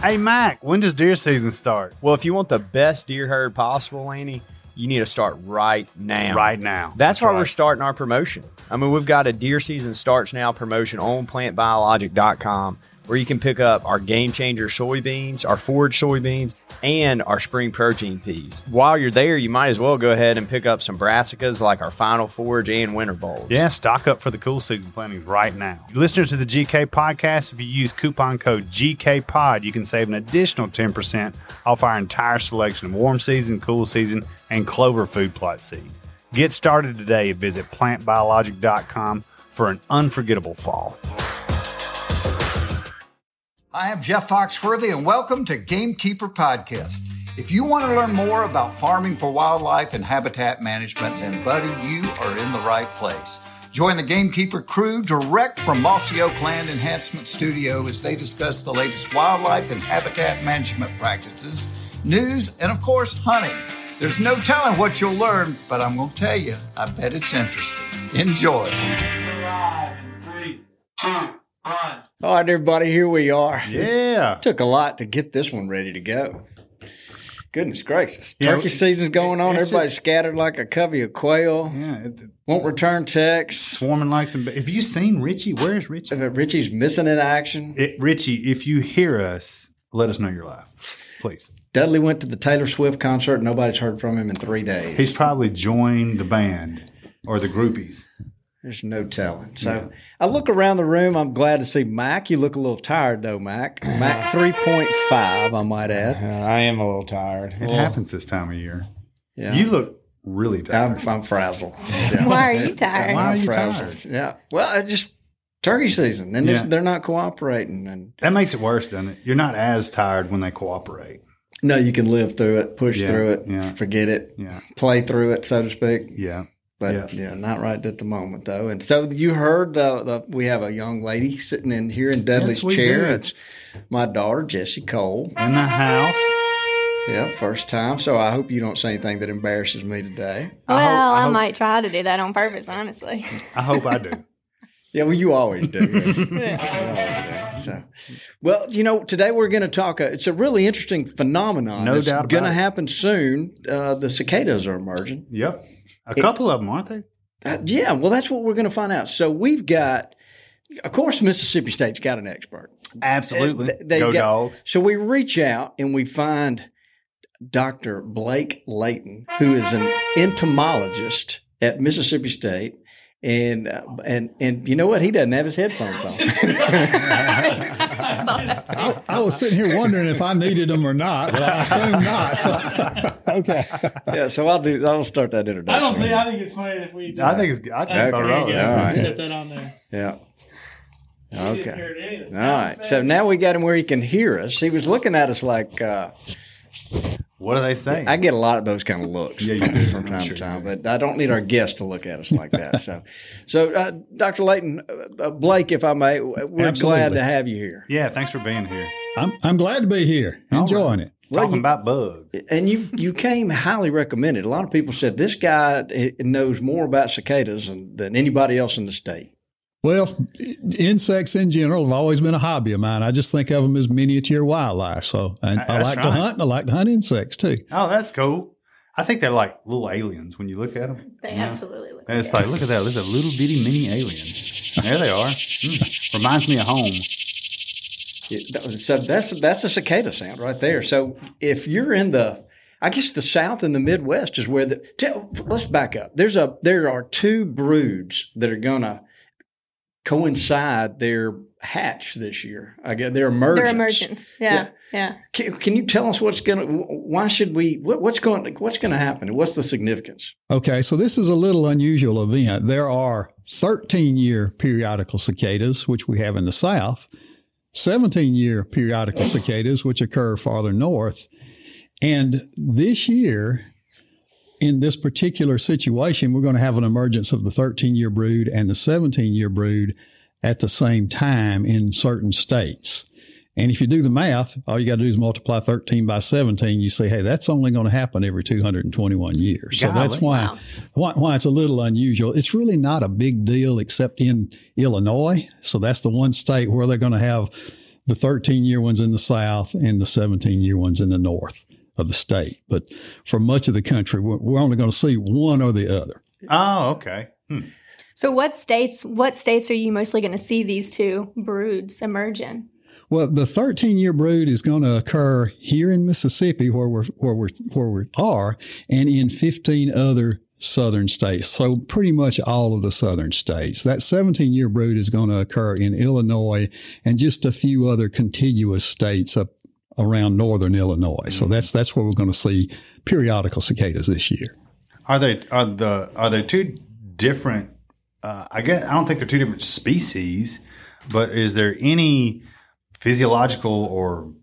Hey, Mac, when does deer season start? Well, if you want the best deer herd possible, Laney, you need to start right now. Right now. That's why we're starting our promotion. I mean, we've got a deer season starts now promotion on plantbiologic.com where you can pick up our Game Changer soybeans, our forage soybeans, and our spring protein peas. While you're there, you might as well go ahead and pick up some brassicas like our final forage and winter bulbs. Yeah, stock up for the cool season plantings right now. Listeners to the GK podcast, if you use coupon code GKPOD, you can save an additional 10% off our entire selection of warm season, cool season, and clover food plot seed. Get started today. Visit plantbiologic.com for an unforgettable fall. Hi, I'm Jeff Foxworthy, and welcome to Gamekeeper Podcast. If you want to learn more about farming for wildlife and habitat management, then, buddy, you are in the right place. Join the Gamekeeper crew direct from Mossy Oak Land Enhancement Studio as they discuss the latest wildlife and habitat management practices, news, and, of course, hunting. There's no telling what you'll learn, but I'm going to tell you, I bet it's interesting. Enjoy. 3, 2, 1. All right, everybody, here we are. Yeah. Took a lot to get this one ready to go. Goodness gracious. Yeah, Turkey season's going on. Everybody's scattered like a covey of quail. Yeah. Won't return texts. Swarming like some... Have you seen Richie? Where's Richie? Richie's missing in action. Richie, if you hear us, let us know you're live, please. Dudley went to the Taylor Swift concert. Nobody's heard from him in 3 days. He's probably joined the band or the groupies. There's no telling. So I look around the room. I'm glad to see Mac. You look a little tired, though, Mac. Mac 3.5, I might add. I am a little tired. It happens this time of year. Yeah. You look really tired. I'm frazzled. Yeah. Why are you tired? Why are I'm you frazzled. tired? Yeah. Well, just turkey season, and they're not cooperating. And That makes it worse, doesn't it? You're not as tired when they cooperate. no, you can live through it, push through it, forget it, play through it, so to speak. Yeah. But not right at the moment, though. And so you heard we have a young lady sitting in here in Dudley's chair. did. It's my daughter, Jessie Cole. In the house. Yeah, first time. So I hope you don't say anything that embarrasses me today. Well, I might try to do that on purpose, honestly. I hope I do. Yeah, well, you always do. Yeah. So, well, today we're going to talk. It's a really interesting phenomenon. No it's doubt about going to it. happen soon. The cicadas are emerging. Yep. A couple of them, aren't they? Yeah, well, that's what we're going to find out. So we've got, of course, Mississippi State's got an expert. Absolutely. They Go got- Dogs. So we reach out and we find Dr. Blake Layton, who is an entomologist at Mississippi State. And you know what? He doesn't have his headphones on. I was sitting here wondering if I needed them or not, but I assume not. So, okay. Yeah, so I'll start that introduction. I think it's funny if we just. I think it's. I think Okay. all right. Yeah, All right. set that on there. Yeah. You didn't Okay. hear it anyway. All right. So now we got him where he can hear us. He was looking at us like What do they say? I get a lot of those kind of looks Yeah, you do. from I'm time sure to time, you do. but I don't need our guests to look at us like that. So Dr. Layton, Blake, if I may, we're Absolutely. glad to have you here. Yeah, thanks for being here. I'm glad to be here, enjoying it. Well, Talking about bugs. And you came highly recommended. A lot of people said this guy knows more about cicadas than anybody else in the state. Well, insects in general have always been a hobby of mine. I just think of them as miniature wildlife. So I That's like to right. hunt, and I like to hunt insects too. Oh, that's cool. I think they're like little aliens when you look at them. They absolutely look And it's like like, look at that. There's a little bitty mini alien. There they are. Reminds me of home. So that's a cicada sound right there. So if you're in the South and the Midwest is where let's back up. There are two broods that are going to coincide their hatch this year. I guess their emergence. They're emergence. Yeah. Can you tell us what's going to happen? What's the significance? Okay, so this is a little unusual event. There are 13-year periodical cicadas, which we have in the South, 17-year periodical cicadas, which occur farther north. And this year, in this particular situation, we're going to have an emergence of the 13-year brood and the 17-year brood at the same time in certain states. And if you do the math, all you got to do is multiply 13 by 17. You say, hey, that's only going to happen every 221 years. So that's why it's a little unusual. It's really not a big deal except in Illinois. So that's the one state where they're going to have The 13-year one's in the south and the 17-year one's in the north of the state. But for much of the country, we're only going to see one or the other. Oh, okay. So what states are you mostly going to see these two broods emerge in? Well, the 13-year brood is going to occur here in Mississippi, where we are, and in 15 other southern states. So pretty much all of the southern states. That 17-year brood is going to occur in Illinois and just a few other contiguous states up around northern Illinois. So that's where we're going to see periodical cicadas this year. Are they two different? I don't think they're two different species, but is there any physiological or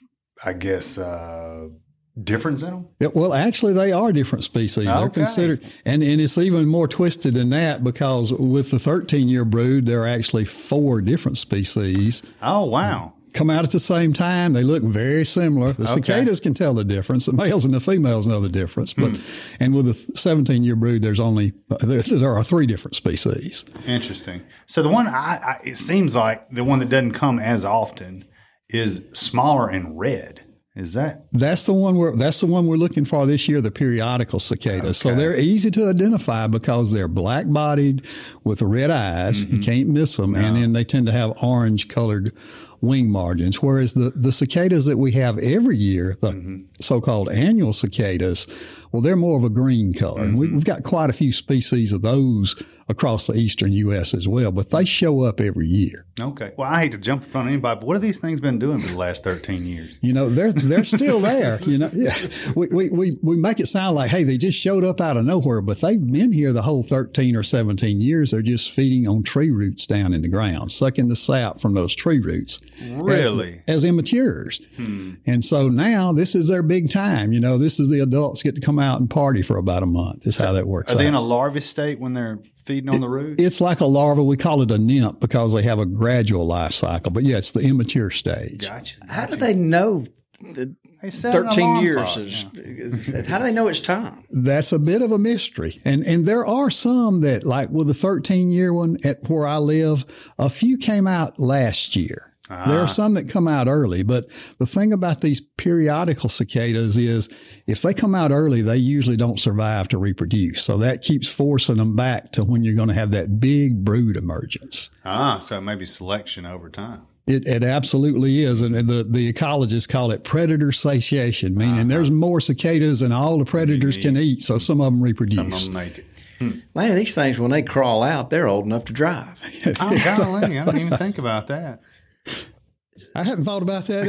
difference in them? Yeah, well, actually, they are different species. Okay. They're considered, and it's even more twisted than that because with the 13-year brood, there are actually 4 different species. Oh, wow. Come out at the same time. They look very similar. The cicadas can tell the difference. The males and the females know the difference. But and with the 17-year brood, there are 3 different species. Interesting. So the one it seems like the one that doesn't come as often is smaller and red. Is that? That's the one we're looking for this year, the periodical cicadas. Okay. So they're easy to identify because they're black-bodied with red eyes. You can't miss them. And then they tend to have orange-colored wing margins, whereas the cicadas that we have every year, the so-called annual cicadas, well, they're more of a green color. And we've got quite a few species of those across the eastern U.S. as well, but they show up every year. Okay. Well, I hate to jump in front of anybody, but what have these things been doing for the last 13 years? You know, they're still there. You know, yeah. We make it sound like, hey, they just showed up out of nowhere, but they've been here the whole 13 or 17 years. They're just feeding on tree roots down in the ground, sucking the sap from those tree roots. Really? As immatures. And so now this is their big time. You know, this is the adults get to come out and party for about a month. Is how that works. Are they out. in a larvae state when they're feeding on the root? It's like a larva. We call it a nymph because they have a gradual life cycle. But yeah, it's the immature stage. Gotcha. How do they know that They set an 13 alarm years clock, is how do they know it's time? That's a bit of a mystery. And there are some that, like with the 13-year one at where I live, a few came out last year. There are some that come out early, but the thing about these periodical cicadas is if they come out early, they usually don't survive to reproduce. So that keeps forcing them back to when you're going to have that big brood emergence. So it may be selection over time. It absolutely is. And the ecologists call it predator satiation, meaning there's more cicadas than all the predators can eat. So some of them reproduce. Some of them make it. Man, these things, when they crawl out, they're old enough to drive. Oh, golly, I didn't even think about that. I hadn't thought about that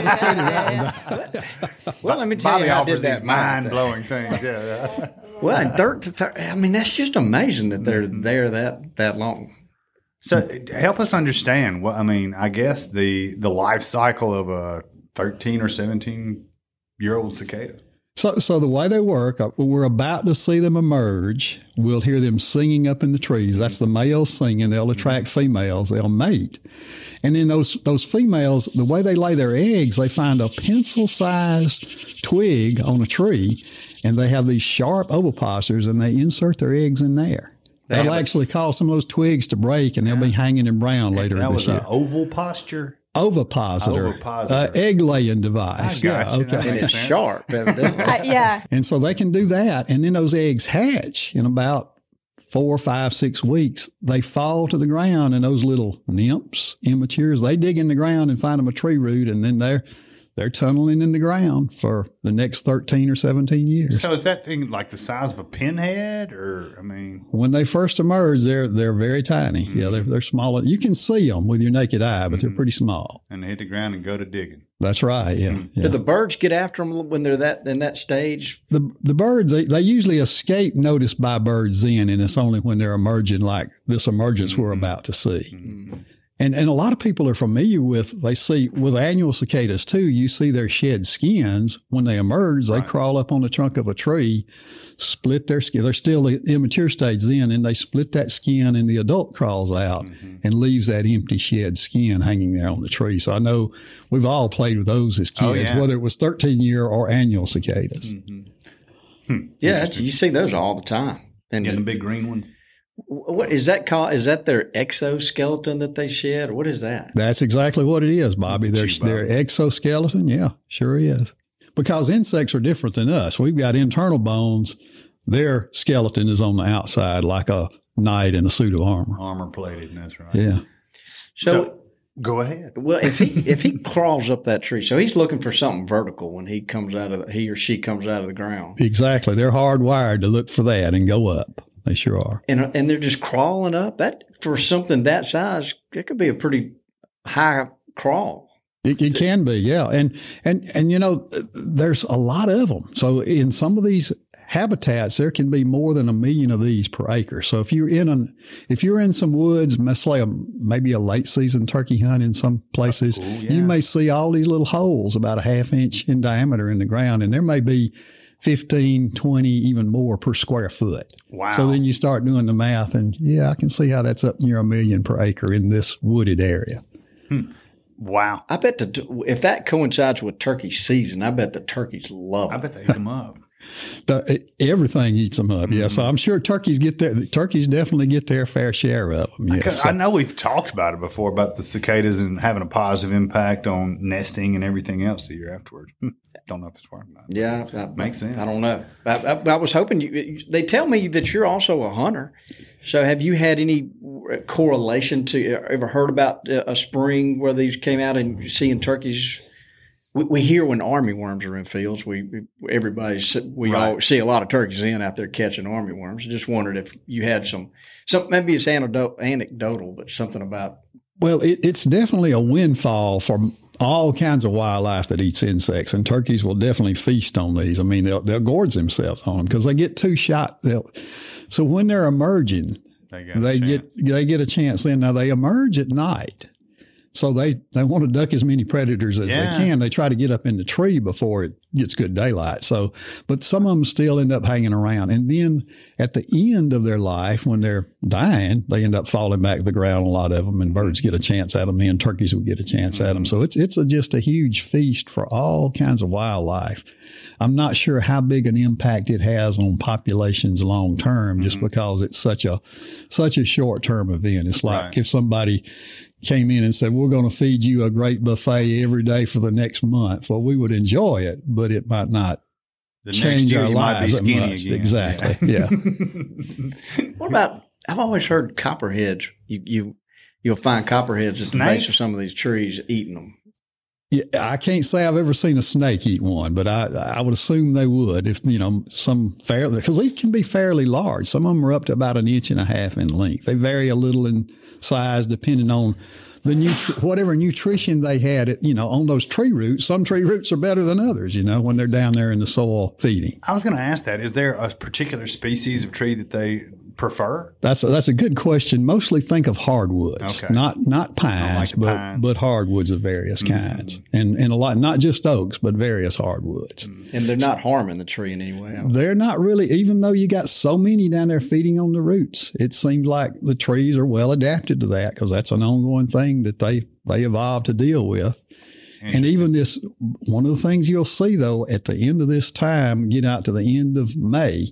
either. Well, let me tell Bobby you how I offers did these that math. mind-blowing things. Yeah. Well, and I mean, that's just amazing that they're there that long. So help us understand what, I mean, I guess the life cycle of a 13 or 17-year-old cicada. So the way they work, we're about to see them emerge. We'll hear them singing up in the trees. That's the males singing. They'll attract females. They'll mate. And then those females, the way they lay their eggs, they find a pencil-sized twig on a tree, and they have these sharp ovipositors, and they insert their eggs in there. That'll actually cause some of those twigs to break, and they'll be hanging in brown later That this was year. an oval posture? Ovipositor. Ovipositor. Egg-laying device. I got you. That And makes it's sense. sharp, evidently. Yeah. And so they can do that. And then those eggs hatch in about 4, 5, 6 weeks. They fall to the ground, and those little nymphs, immatures, they dig in the ground and find them a tree root, and then they're tunneling in the ground for the next 13 or 17 years. So is that thing like the size of a pinhead, or, I mean? When they first emerge, they're very tiny. Yeah, they're smaller. You can see them with your naked eye, but they're pretty small. And they hit the ground and go to digging. That's right. Yeah. Do the birds get after them when they're in that stage? The birds, they usually escape notice by birds then, and it's only when they're emerging like this emergence we're about to see. And a lot of people are familiar with, they see with annual cicadas too, you see their shed skins. When they emerge, they crawl up on the trunk of a tree, split their skin. They're still the immature stage then, and they split that skin, and the adult crawls out and leaves that empty shed skin hanging there on the tree. So I know we've all played with those as kids, whether it was 13-year or annual cicadas. Yeah, you see those all the time. And Yeah, the big green ones. What is that called? Is that their exoskeleton that they shed? Or what is that? That's exactly what it is, Bobby. Gee, Their exoskeleton. Yeah, sure is. Because insects are different than us. We've got internal bones. Their skeleton is on the outside like a knight in a suit of armor. Armor plated, that's right. Yeah. So go ahead. well, if he crawls up that tree, so he's looking for something vertical when he or she comes out of the ground. Exactly. They're hardwired to look for that and go up. They sure are. And they're just crawling up. That for something that size, it could be a pretty high crawl. It can be, yeah. And you know, there's a lot of them. So in some of these habitats, there can be more than 1 million of these per acre. So if you're in some woods, let's say maybe a late season turkey hunt in some places, you may see all these little holes about a ½ inch in diameter in the ground, and there may be 15, 20, even more per square foot. Wow. So then you start doing the math, and I can see how that's up near 1 million per acre in this wooded area. Wow. I bet if that coincides with turkey season, I bet the turkeys love it. I bet they eat them up. Everything eats them up. Yeah. So I'm sure turkeys definitely get their fair share of them. Yes. I know we've talked about it before about the cicadas and having a positive impact on nesting and everything else the year afterwards. Don't know if it's working. Yeah. Makes sense. I don't know. I was hoping they tell me that you're also a hunter. So have you had any correlation ever heard about a spring where these came out and seeing turkeys? We hear when army worms are in fields. We all see a lot of turkeys out there catching army worms. Just wondered if you had some maybe it's anecdotal, but something about. Well, it's definitely a windfall for all kinds of wildlife that eats insects, and turkeys will definitely feast on these. I mean, they'll gorge themselves on them because they get two shot. So when they're emerging, they get a chance. Then now they emerge at night. So they want to duck as many predators as they can. They try to get up in the tree before it gets good daylight. So, but some of them still end up hanging around. And then at the end of their life, when they're dying, they end up falling back to the ground, a lot of them, and birds get a chance at them, and turkeys will get a chance at them. So it's just a huge feast for all kinds of wildlife. I'm not sure how big an impact it has on populations long term, just because it's such a short term event. It's like if somebody came in and said, we're going to feed you a great buffet every day for the next month. Well, we would enjoy it, but it might not change our lives that much. Again. Exactly. Yeah. What about, I've always heard copperheads. You'll find copperheads at the base of some of these trees eating them. Yeah, I can't say I've ever seen a snake eat one, but I would assume they would if, because these can be fairly large. Some of them are up to about 1.5 inches in length. They vary a little in size depending on whatever nutrition they had, on those tree roots. Some tree roots are better than others, when they're down there in the soil feeding. I was going to ask that. Is there a particular species of tree that they prefer? That's a good question. Mostly think of hardwoods, not pines, but hardwoods of various kinds, and a lot, not just oaks, but various hardwoods. And they're not harming the tree in any way. They're not really, even though you got so many down there feeding on the roots. It seems like the trees are well adapted to that because that's an ongoing thing that they evolved to deal with. And even one of the things you'll see though at the end of this time, get out to the end of May,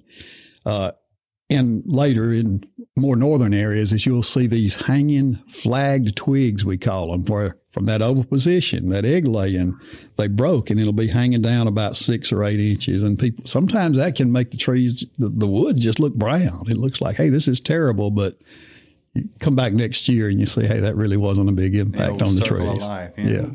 and later in more northern areas, is you'll see these hanging flagged twigs, we call them, where from that oviposition, that egg laying, they broke and it'll be hanging down about 6 or 8 inches. And sometimes that can make the trees, the wood just look brown. It looks like, hey, this is terrible, but you come back next year and you say, hey, that really wasn't a big impact on the trees. Life,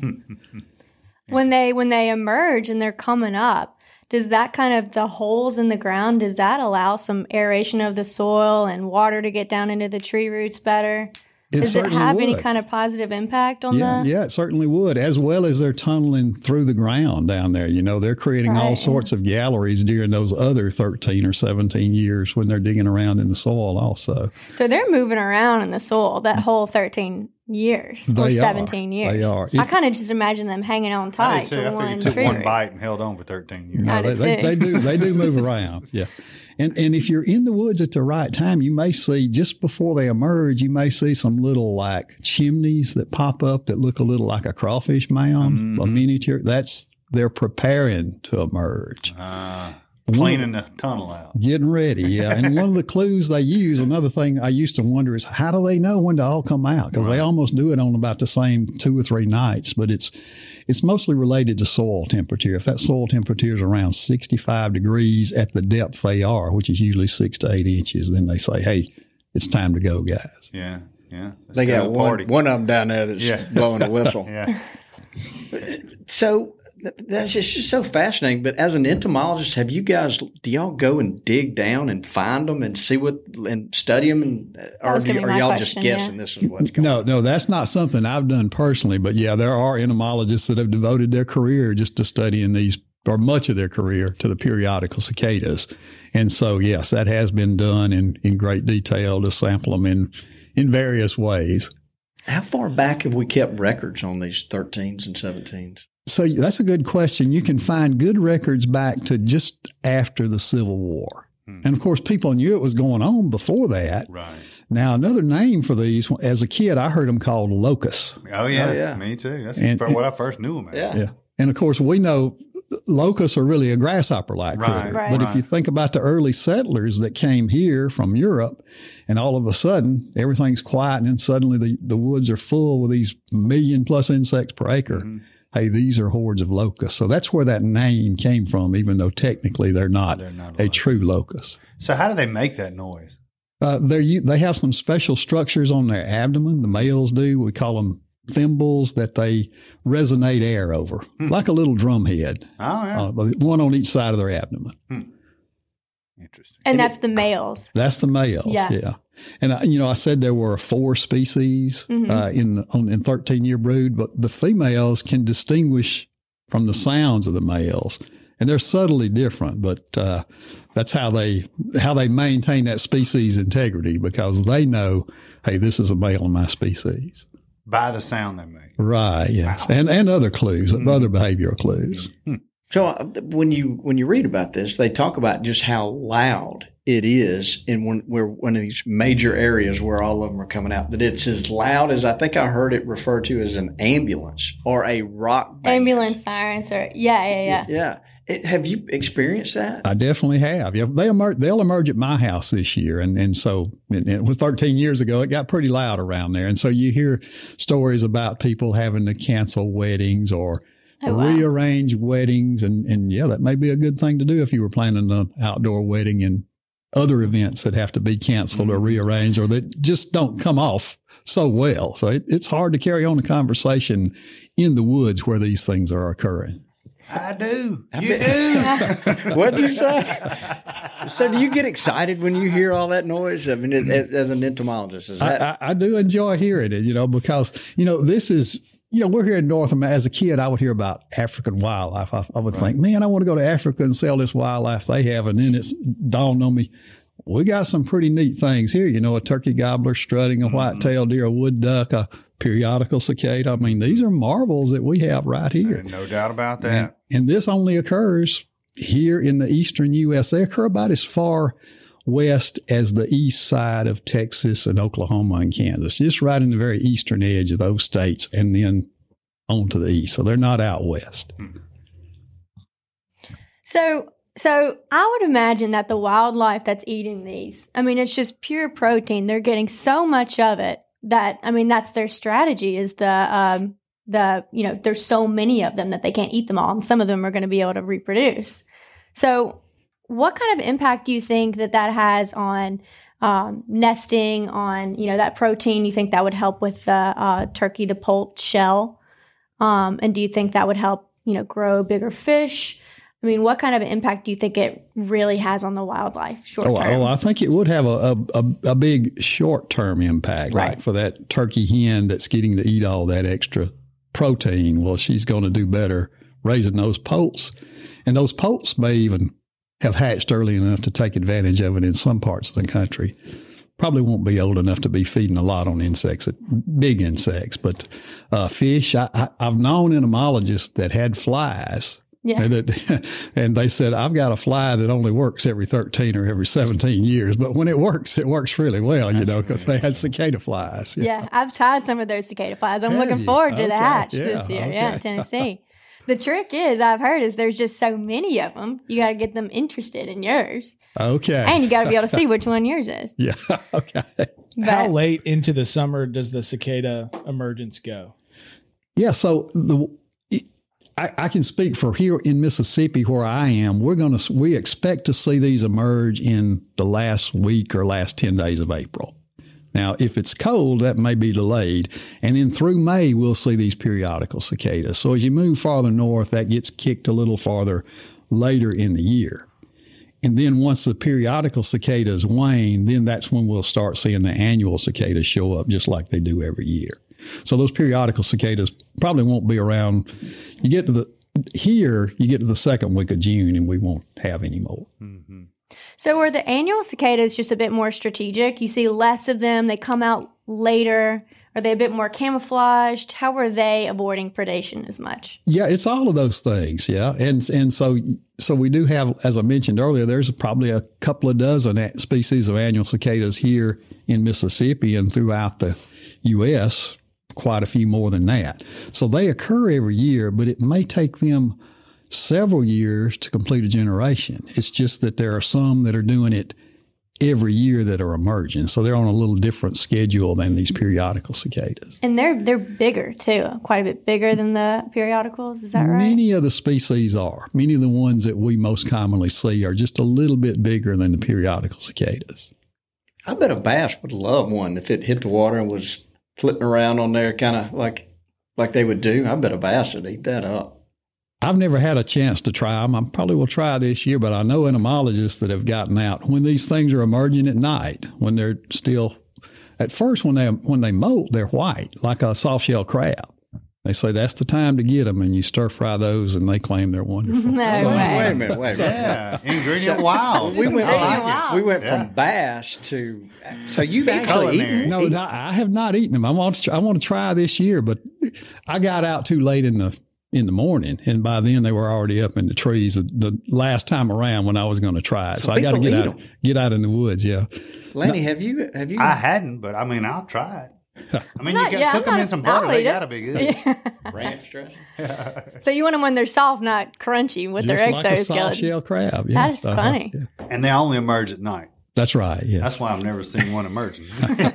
When they emerge and they're coming up, does that kind of the holes in the ground, does that allow some aeration of the soil and water to get down into the tree roots better? Does it have any kind of positive impact on that? Yeah, it certainly would, as well as they're tunneling through the ground down there. They're creating all sorts of galleries during those other 13 or 17 years when they're digging around in the soil also. So they're moving around in the soil that whole 13 years or 17 years. They are. I kind of just imagine them hanging on tight to one tree. Took one bite and held on for 13 years. No, they do move around. Yeah. And if you're in the woods at the right time, you may see, just before they emerge, you may see some little like chimneys that pop up that look a little like a crawfish mound, a miniature. They're preparing to emerge. cleaning the tunnel out. Getting ready, yeah. And one of the clues they use, another thing I used to wonder is how do they know when to all come out? Because they almost do it on about the same 2 or 3 nights, but it's mostly related to soil temperature. If that soil temperature is around 65 degrees at the depth they are, which is usually 6 to 8 inches, then they say, hey, it's time to go, guys. Yeah, yeah. Let's They go got to the party. one of them down there that's blowing a whistle. Yeah. So that's just so fascinating. But as an entomologist, do y'all go and dig down and find them and see and study them, or was gonna be are my y'all question, just guessing this is what's going on? No, that's not something I've done personally. But yeah, there are entomologists that have devoted their career just to studying these, or much of their career, to the periodical cicadas. And so, yes, that has been done in great detail to sample them in various ways. How far back have we kept records on these 13s and 17s? So that's a good question. You can find good records back to just after the Civil War. And of course, people knew it was going on before that. Right. Now, another name for these, as a kid, I heard them called locusts. Oh, yeah. Oh, yeah. Me too. That's what I first knew them as. Yeah. And of course, we know locusts are really a grasshopper-like critter. Right. But if you think about the early settlers that came here from Europe, and all of a sudden everything's quiet, and then suddenly the woods are full with these 1 million+ insects per acre. Mm-hmm. Hey, these are hordes of locusts. So that's where that name came from, even though technically they're not a true locust. So how do they make that noise? They have some special structures on their abdomen. The males do. We call them thimbles that they resonate air over, like a little drum head. Oh, yeah. One on each side of their abdomen. Interesting. And that's the males. That's the males. Yeah. And I said there were 4 species in 13-year brood, but the females can distinguish from the sounds of the males, and they're subtly different. But that's how they maintain that species integrity, because they know, hey, this is a male in my species. By the sound they make. Right. Yes. Wow. And other clues, other behavioral clues. So when you read about this, they talk about just how loud it is in one of these major areas where all of them are coming out. That it's as loud as, I think I heard it referred to as an ambulance or a rock band. Ambulance sirens, or yeah. Have you experienced that? I definitely have. Yeah, they'll emerge at my house this year, and so it was 13 years ago. It got pretty loud around there, and so you hear stories about people having to cancel weddings or rearrange weddings, and yeah, that may be a good thing to do if you were planning an outdoor wedding and other events that have to be canceled or rearranged or that just don't come off so well. So it's hard to carry on a conversation in the woods where these things are occurring. I do. You do. What'd you say? So do you get excited when you hear all that noise? I mean, as an entomologist, is that? I do enjoy hearing it, because, this is, we're here in North America. As a kid, I would hear about African wildlife. I would think, man, I want to go to Africa and sell this wildlife they have. And then it's dawned on me, we got some pretty neat things here. A turkey gobbler strutting, a white-tailed deer, a wood duck, a periodical cicada. I mean, these are marvels that we have right here. No doubt about that. And this only occurs here in the eastern U.S. They occur about as far west as the east side of Texas and Oklahoma and Kansas, just right in the very eastern edge of those states, and then on to the east. So they're not out west. So I would imagine that the wildlife that's eating these, I mean, it's just pure protein. They're getting so much of it that, I mean, that's their strategy is there's so many of them that they can't eat them all. And some of them are going to be able to reproduce. So what kind of impact do you think that has on nesting, on, that protein? You think that would help with the turkey, the poult shell? And do you think that would help, grow bigger fish? I mean, what kind of impact do you think it really has on the wildlife short term? I think it would have a big short-term impact, right. Like for that turkey hen that's getting to eat all that extra protein. Well, she's going to do better raising those poults. And those poults may even have hatched early enough to take advantage of it in some parts of the country. Probably won't be old enough to be feeding a lot on insects, big insects, but fish. I've known entomologists that had flies. Yeah. And they said, I've got a fly that only works every 13 or every 17 years. But when it works really well, because they had cicada flies. Yeah, I've tried some of those cicada flies. I'm looking forward to the hatch this year. Okay. Yeah, in Tennessee. The trick is, I've heard, is there's just so many of them. You got to get them interested in yours. Okay. And you got to be able to see which one yours is. Yeah. Okay. How late into the summer does the cicada emergence go? Yeah. So I can speak for here in Mississippi where I am. We expect to see these emerge in the last week or last 10 days of April. Now, if it's cold, that may be delayed. And then through May, we'll see these periodical cicadas. So as you move farther north, that gets kicked a little farther later in the year. And then once the periodical cicadas wane, then that's when we'll start seeing the annual cicadas show up just like they do every year. So those periodical cicadas probably won't be around. You get to the second week of June and we won't have any more. Mm-hmm. So are the annual cicadas just a bit more strategic? You see less of them. They come out later. Are they a bit more camouflaged? How are they avoiding predation as much? Yeah, it's all of those things. Yeah. And so we do have, as I mentioned earlier, there's probably a couple of dozen species of annual cicadas here in Mississippi and throughout the U.S., quite a few more than that. So they occur every year, but it may take them several years to complete a generation. It's just that there are some that are doing it every year that are emerging. So they're on a little different schedule than these periodical cicadas. And they're bigger too, quite a bit bigger than the periodicals. Is that right? Many of the species are. Many of the ones that we most commonly see are just a little bit bigger than the periodical cicadas. I bet a bass would love one if it hit the water and was flitting around on there kind of like they would do. I bet a bass would eat that up. I've never had a chance to try them. I probably will try this year, but I know entomologists that have gotten out when these things are emerging at night, when they're still, at first when they molt, they're white, like a soft-shell crab. They say that's the time to get them, and you stir fry those, and they claim they're wonderful. No So- way. Wait a minute. Yeah, ingredient wild. We went Wow. from bass to so you've actually eaten. No, I have not eaten them. I want to try this year, but I got out too late in the morning, and by then they were already up in the trees the last time around when I was going to try it. So I got to get out in the woods. Yeah, Lanny, have you? I hadn't, but I mean, I'll try it. I mean, Not you yet. can cook them in some butter. I'll They eat it. got to be good. ranch dressing? So you want them when they're soft, not crunchy with just their like a exoskeleton. soft-shell crab. That Yes. is funny. Yeah. And they only emerge at night. That's right. Yeah. That's why I've never seen one emerging.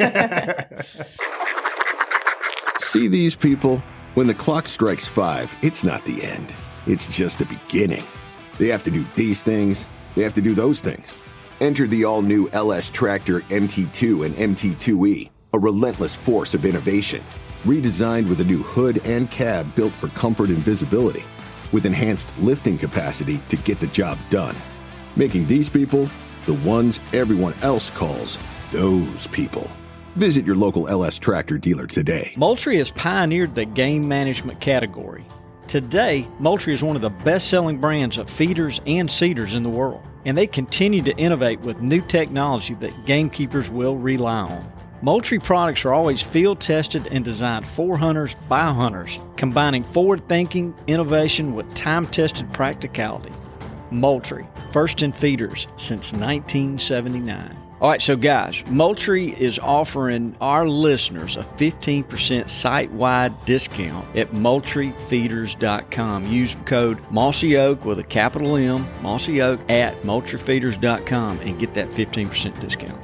See these people? When the clock strikes 5, it's not the end. It's just the beginning. They have to do these things. They have to do those things. Enter the all-new LS Tractor MT2 and MT2E, a relentless force of innovation. Redesigned with a new hood and cab built for comfort and visibility, with enhanced lifting capacity to get the job done. Making these people the ones everyone else calls those people. Visit your local LS Tractor dealer today. Moultrie has pioneered the game management category. Today, Moultrie is one of the best-selling brands of feeders and seeders in the world, and they continue to innovate with new technology that gamekeepers will rely on. Moultrie products are always field-tested and designed for hunters by hunters, combining forward-thinking innovation with time-tested practicality. Moultrie, first in feeders since 1979. All right, so guys, Moultrie is offering our listeners a 15% site-wide discount at MoultrieFeeders.com. Use code Mossy Oak with a capital M, Mossy Oak, at MoultrieFeeders.com and get that 15% discount.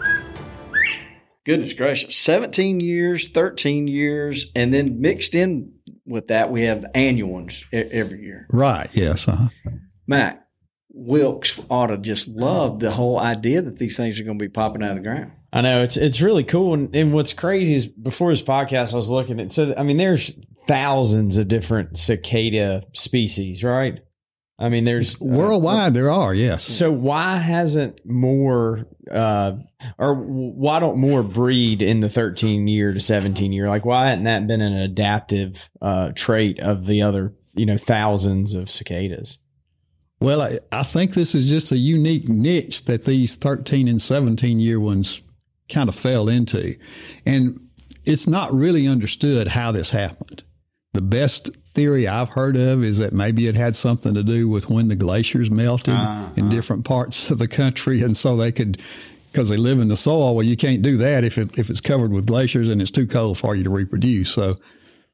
Goodness gracious. 17 years, 13 years, and then mixed in with that, we have annual ones every year. Right. Yes. Mac, Wilkes ought to just love the whole idea that these things are going to be popping out of the ground. I know it's really cool. And what's crazy is before this podcast, I was looking at, so, I mean, there's thousands of different cicada species, right? I mean, there's Worldwide, there are, yes. So why hasn't more, or why don't more breed in the 13-year to 17-year? Like, why hadn't that been an adaptive trait of the other, thousands of cicadas? Well, I think this is just a unique niche that these 13 and 17-year ones kind of fell into. And it's not really understood how this happened. The best theory I've heard of is that maybe it had something to do with when the glaciers melted in different parts of the country. And so they could, because they live in the soil, well, you can't do that if it's covered with glaciers and it's too cold for you to reproduce. So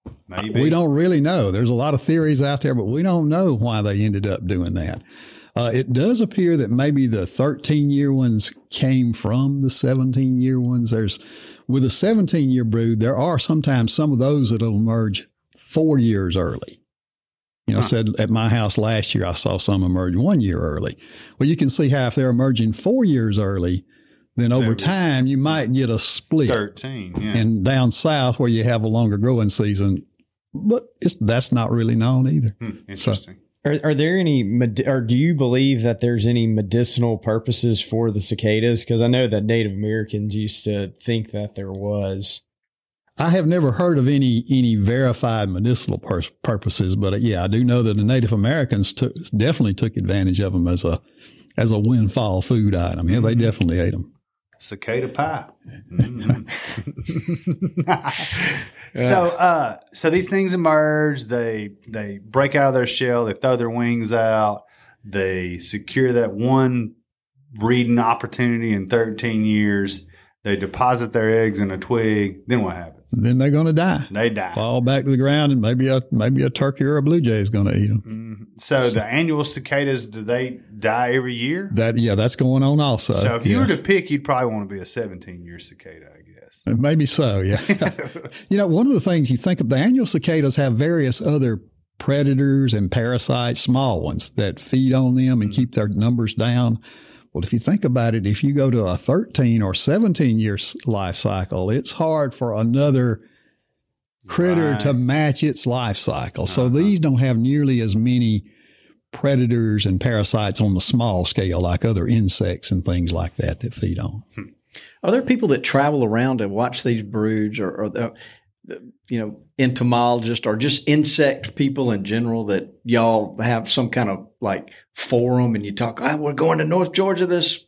Maybe. We don't really know. There's a lot of theories out there, but we don't know why they ended up doing that. It does appear that maybe the 13-year ones came from the 17-year ones. With a 17-year brood, there are sometimes some of those that will emerge 4 years early. I said at my house last year, I saw some emerge 1 year early. Well, you can see how if they're emerging 4 years early, then over time you might get a split. 13, yeah. And down south where you have a longer growing season, but that's not really known either. Interesting. Are there any, or do you believe that there's any medicinal purposes for the cicadas? Because I know that Native Americans used to think that there was. I have never heard of any verified medicinal purposes, but I do know that the Native Americans definitely took advantage of them as a windfall food item. Yeah, they definitely ate them. Cicada pie. So these things emerge. They break out of their shell. They throw their wings out. They secure that one breeding opportunity in 13 years. They deposit their eggs in a twig. Then what happens? Then they're going to die. They die. Fall back to the ground, and maybe a turkey or a blue jay is going to eat them. Mm-hmm. So the annual cicadas, do they die every year? That's going on also. So if you were to pick, you'd probably want to be a 17-year cicada, I guess. Maybe so, yeah. One of the things you think of, the annual cicadas have various other predators and parasites, small ones, that feed on them and keep their numbers down. Well, if you think about it, if you go to a 13 or 17-year life cycle, it's hard for another critter to match its life cycle. So these don't have nearly as many predators and parasites on the small scale like other insects and things like that feed on. Are there people that travel around and watch these broods or entomologists or just insect people in general that y'all have some kind of like forum and you talk, we're going to North Georgia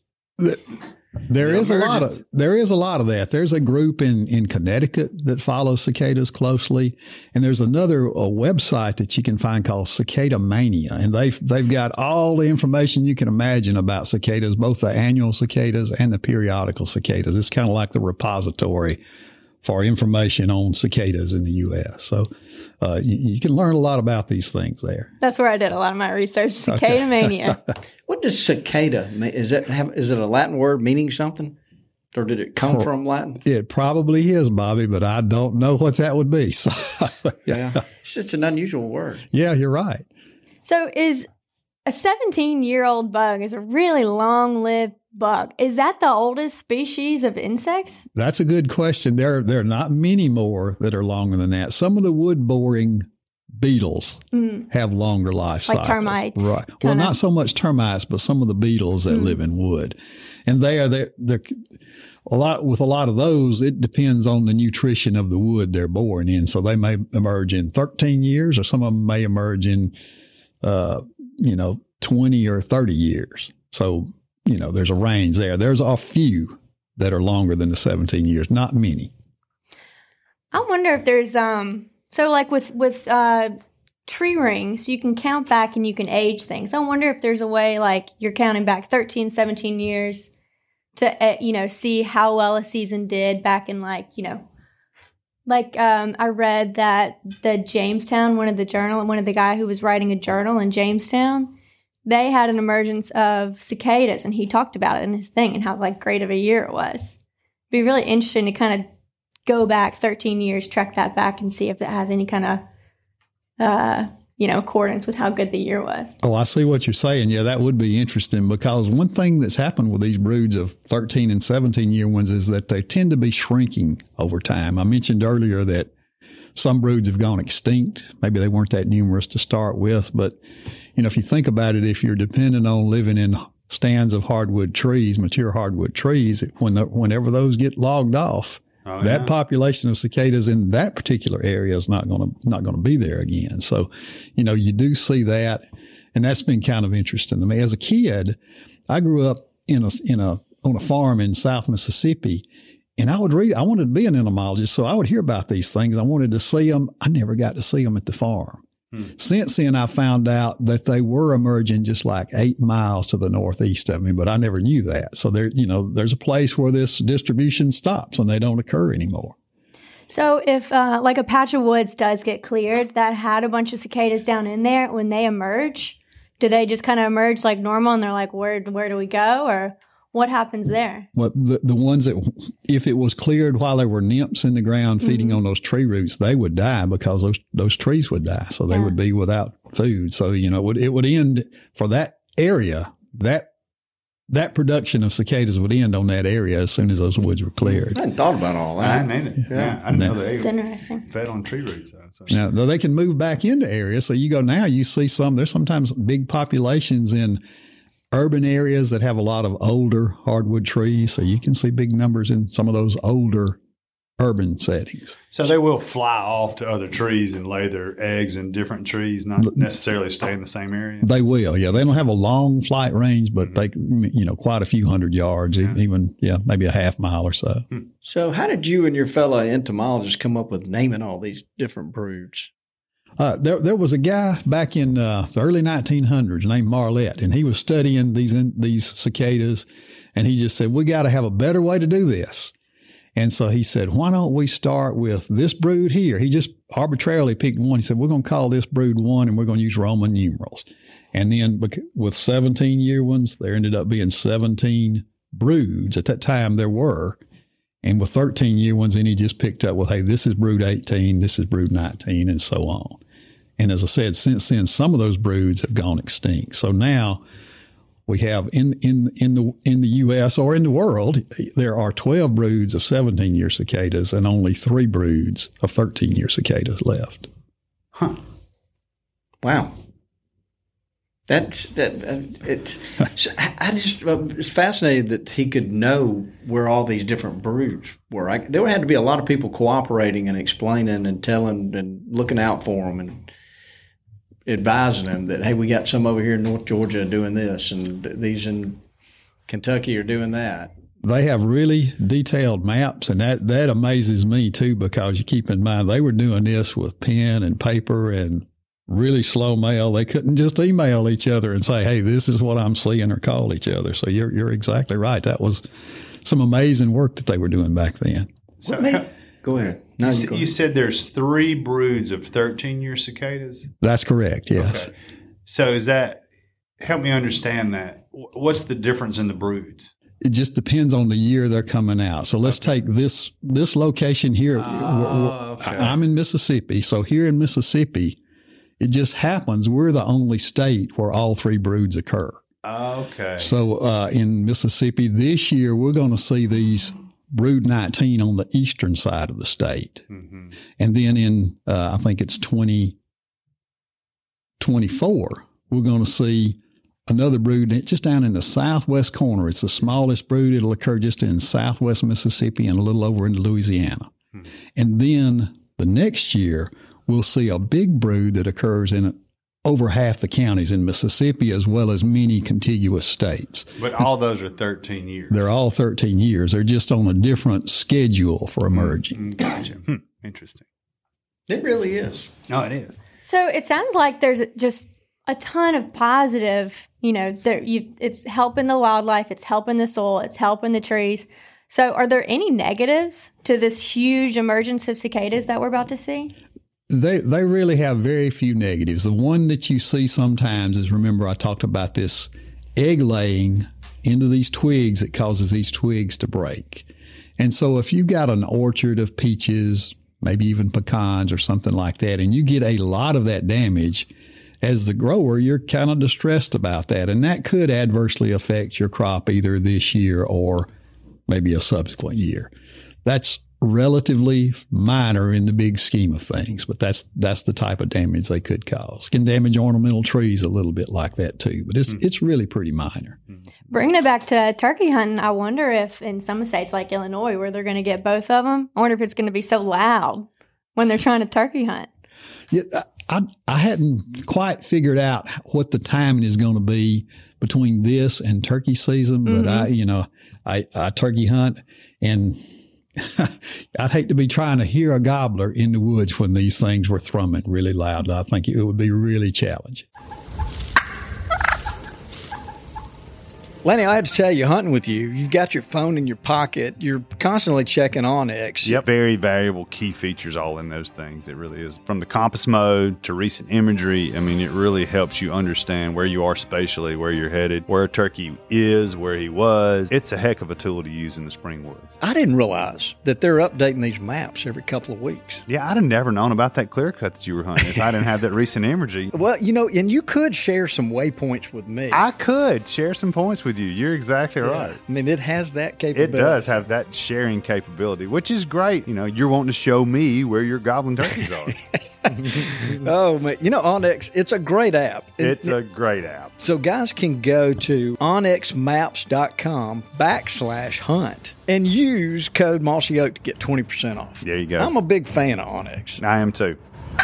There is a lot of that. There's a group in Connecticut that follows cicadas closely, and there's another website that you can find called Cicada Mania, and they've got all the information you can imagine about cicadas, both the annual cicadas and the periodical cicadas. It's kind of like the repository for information on cicadas in the U.S. So you can learn a lot about these things there. That's where I did a lot of my research. Cicada Mania. What does cicada mean? Is it a Latin word meaning something? Or did it come from Latin? It probably is, Bobby, but I don't know what that would be. So, yeah. It's just an unusual word. Yeah, you're right. So is a 17-year-old bug is a really long-lived bug. Is that the oldest species of insects? That's a good question. There are not many more that are longer than that. Some of the wood-boring beetles have longer life cycles. Like termites. Right. Well, not so much termites, but some of the beetles that live in wood. And they're a lot of those, it depends on the nutrition of the wood they're born in. So they may emerge in 13 years, or some of them may emerge in 20 or 30 years. So there's a range there. There's a few that are longer than the 17 years, not many. I wonder if there's so like with tree rings, you can count back and you can age things. I wonder if there's a way like you're counting back 13, 17 years to see how well a season did back in I read that the Jamestown, one of the guy who was writing a journal in Jamestown, they had an emergence of cicadas, and he talked about it in his thing and how great of a year it was. It'd be really interesting to kind of go back 13 years, track that back, and see if it has any kind of, accordance with how good the year was. Oh, I see what you're saying. Yeah, that would be interesting, because one thing that's happened with these broods of 13 and 17-year ones is that they tend to be shrinking over time. I mentioned earlier that some broods have gone extinct. Maybe they weren't that numerous to start with, but if you think about it, if you're dependent on living in stands of hardwood trees, mature hardwood trees, whenever those get logged off, that population of cicadas in that particular area is not going to be there again. So, you do see that, and that's been kind of interesting to me. As a kid, I grew up on a farm in South Mississippi, and I wanted to be an entomologist, so I would hear about these things. I wanted to see them. I never got to see them at the farm. Since then, I found out that they were emerging just like 8 miles to the northeast of me, but I never knew that. So there's a place where this distribution stops and they don't occur anymore. So if like a patch of woods does get cleared that had a bunch of cicadas down in there, when they emerge, do they just kind of emerge like normal and they're like, where do we go? Or what happens there? Well, the ones that, if it was cleared while there were nymphs in the ground feeding on those tree roots, they would die because those trees would die. So they would be without food. So, it would end for that area, that production of cicadas would end on that area as soon as those woods were cleared. I hadn't thought about all that. I hadn't either. Yeah, I didn't know they It's interesting. fed on tree roots. So. Now, though they can move back into areas. So you go now, you see there's sometimes big populations in urban areas that have a lot of older hardwood trees. So you can see big numbers in some of those older urban settings. So they will fly off to other trees and lay their eggs in different trees, not necessarily stay in the same area? They will, yeah. They don't have a long flight range, but they, quite a few hundred yards, even, maybe a half mile or so. So how did you and your fellow entomologists come up with naming all these different broods? There was a guy back in the early 1900s named Marlette, and he was studying these cicadas, and he just said, we got to have a better way to do this. And so he said, why don't we start with this brood here? He just arbitrarily picked one. He said, we're going to call this brood 1, and we're going to use Roman numerals. And then with 17-year ones, there ended up being 17 broods. At that time, there were. And with 13-year ones, then he just picked up with, hey, this is brood 18, this is brood 19, and so on. And as I said, since then, some of those broods have gone extinct. So now we have in the U.S. or in the world, there are 12 broods of 17-year cicadas and only 3 broods of 13-year cicadas left. Huh. Wow. I was fascinated that he could know where all these different broods were. There had to be a lot of people cooperating and explaining and telling and looking out for them and advising them that, hey, we got some over here in North Georgia doing this, and these in Kentucky are doing that. They have really detailed maps, and that amazes me too, because you keep in mind they were doing this with pen and paper and really slow mail. They couldn't just email each other and say, hey, this is what I'm seeing, or call each other. So you're exactly right. That was some amazing work that they were doing back then. So, go ahead. No, you said there's 3 broods of 13-year cicadas? That's correct, yes. Okay. So help me understand that. What's the difference in the broods? It just depends on the year they're coming out. So let's take this location here. Okay. I'm in Mississippi. So here in Mississippi, it just happens we're the only state where all 3 broods occur. Okay. So in Mississippi this year, we're going to see these brood 19 on the eastern side of the state. Mm-hmm. And then in, I think it's 2024, we're going to see another brood just down in the southwest corner. It's the smallest brood. It'll occur just in southwest Mississippi and a little over into Louisiana. Mm-hmm. And then the next year, we'll see a big brood that occurs in over half the counties in Mississippi, as well as many contiguous states. But all those are 13 years. They're all 13 years. They're just on a different schedule for emerging. Gotcha. Interesting. It really is. No, it is. So it sounds like there's just a ton of positive, it's helping the wildlife, it's helping the soil, it's helping the trees. So are there any negatives to this huge emergence of cicadas that we're about to see? They really have very few negatives. The one that you see sometimes is, remember I talked about this egg laying into these twigs that causes these twigs to break. And so if you've got an orchard of peaches, maybe even pecans or something like that, and you get a lot of that damage, as the grower, you're kind of distressed about that. And that could adversely affect your crop either this year or maybe a subsequent year. That's relatively minor in the big scheme of things, but that's the type of damage they could cause. Can damage ornamental trees a little bit like that too, but it's really pretty minor. Bringing it back to turkey hunting, I wonder if in some states like Illinois, where they're going to get both of them, I wonder if it's going to be so loud when they're trying to turkey hunt. Yeah, I hadn't quite figured out what the timing is going to be between this and turkey season, but I turkey hunt, and I'd hate to be trying to hear a gobbler in the woods when these things were thrumming really loud. I think it would be really challenging. Lenny, I had to tell you, hunting with you, you've got your phone in your pocket. You're constantly checking onX. Yep. Very valuable key features all in those things. It really is. From the compass mode to recent imagery, I mean, it really helps you understand where you are spatially, where you're headed, where a turkey is, where he was. It's a heck of a tool to use in the spring woods. I didn't realize that they're updating these maps every couple of weeks. Yeah, I'd have never known about that clear cut that you were hunting if I didn't have that recent imagery. Well, you know, and you could share some waypoints with me. I could share some points with you. You're exactly right. I mean, it has that It capability. does have that sharing capability, which is great. You know, you're wanting to show me where your goblin turkeys are. Oh, man. You know, onX, it's a great app. It's a great app. So guys can go to onxmaps.com/hunt and use code Mossy Oak to get 20% off. There you go. I'm a big fan of onX. I am too.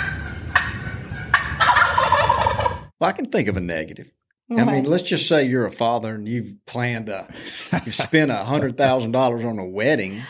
Well, I can think of a negative. I mean, let's just say you're a father and you've spent $100,000 on a wedding.